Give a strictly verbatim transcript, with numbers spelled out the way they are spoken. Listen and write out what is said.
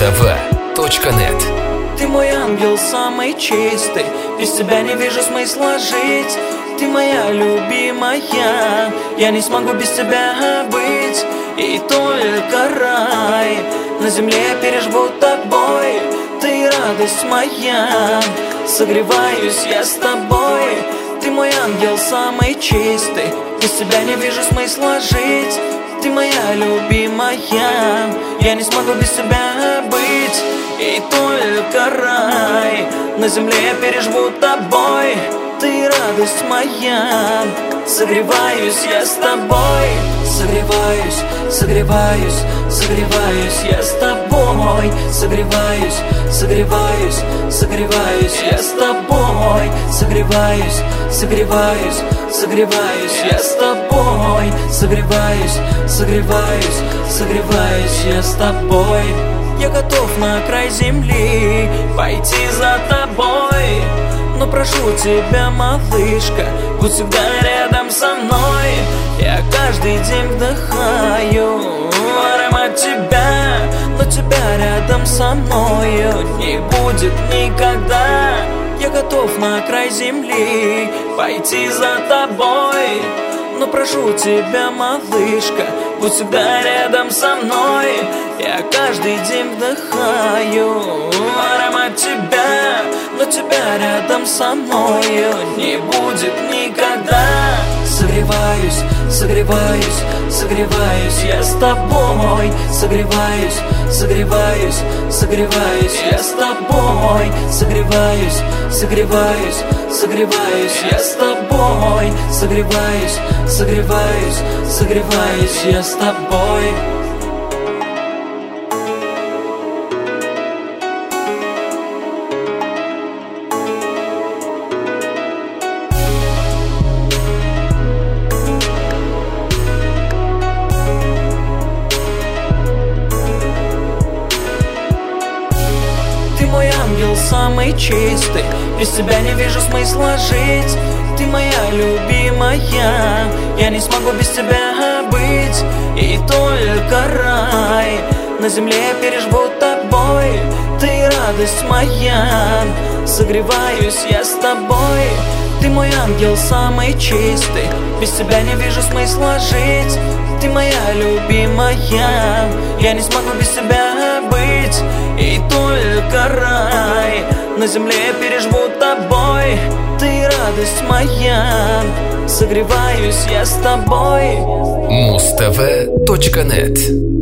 Муз-ТВ точка нет. Ты мой ангел самый чистый, без тебя не вижу смысла жить. Ты моя любимая, я не смогу без тебя быть. И только рай на земле я переживу тобой. Ты радость моя, согреваюсь я с тобой. Ты мой ангел самый чистый, без тебя не вижу смысла жить. Ты моя любимая, я не смогу без тебя быть. И только рай на земле я переживу тобой. Ты радость моя, согреваюсь я с тобой. Согреваюсь, согреваюсь, согреваюсь я с тобой. Согреваюсь, согреваюсь, согреваюсь я с тобой. Согреваюсь, согреваюсь, согреваюсь я с тобой. Согреваюсь, согреваюсь, согреваюсь я с тобой. Я готов на край земли пойти за тобой, но прошу тебя, малышка, будь всегда рядом со мной. Я каждый день вдыхаю аромат тебя, но тебя рядом со мною не будет никогда. Я готов на край земли пойти за тобой, но прошу тебя, малышка, будь всегда рядом со мной. Я каждый день вдыхаю аромат тебя, но тебя рядом со мною не будет никогда. Согреваюсь, согреваюсь, согреваюсь я с тобой. Согреваюсь, согреваюсь, согреваюсь я с тобой. Согреваюсь, согреваюсь, согреваюсь я с тобой. Согреваюсь, согреваюсь, согреваюсь я с тобой. Ты мой ангел самый чистый, без тебя не вижу смысла жить. Ты моя любимая, я не смогу без тебя быть. И только рай на земле я переживу тобой. Ты радость моя, согреваюсь я с тобой. Ты мой ангел самый чистый, без тебя не вижу смысла жить. Ты моя любимая, я не смогу без тебя быть. И только рай на земле я переживу тобой. Ты радость моя, согреваюсь я с тобой. Муз-ТВ точка нет.